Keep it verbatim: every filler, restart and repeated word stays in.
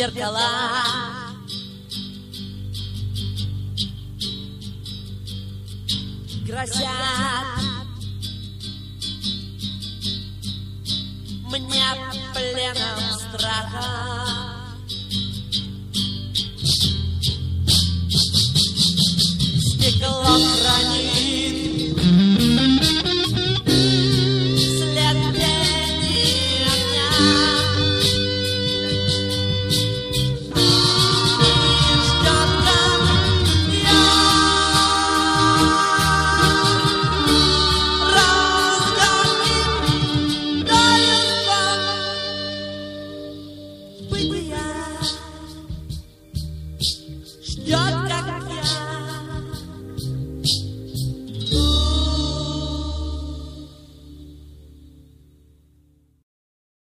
зеркала. Грозят мне пленом страха. Стекло хранит след тени огня. И ждет, как я разгонит таинство бытия. Ждет, как